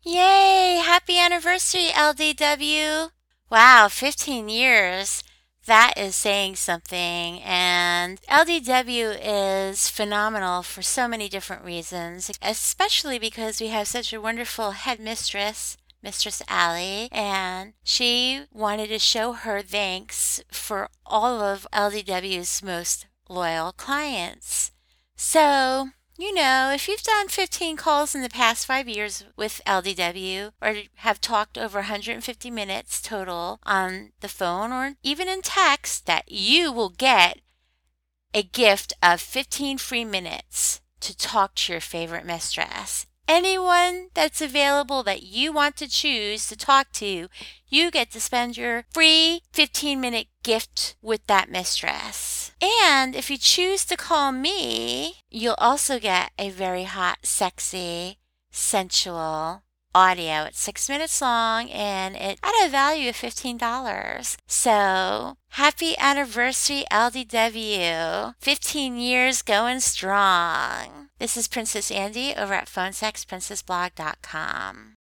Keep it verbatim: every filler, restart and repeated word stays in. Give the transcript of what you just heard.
Yay! Happy anniversary, L D W. Wow, fifteen years. That is saying something. And L D W is phenomenal for so many different reasons, especially because we have such a wonderful headmistress, Mistress Allie, and she wanted to show her thanks for all of L D W's most loyal clients. So, you know, if you've done fifteen calls in the past five years with L D W or have talked over one hundred fifty minutes total on the phone or even in text, that you will get a gift of fifteen free minutes to talk to your favorite mistress. Anyone that's available that you want to choose to talk to, you get to spend your free fifteen minute gift with that mistress. And if you choose to call me, you'll also get a very hot, sexy, sensual audio. It's six minutes long and it at a value of fifteen dollars. So happy anniversary, L D W. fifteen years going strong. This is Princess Andy over at phone sex princess blog dot com.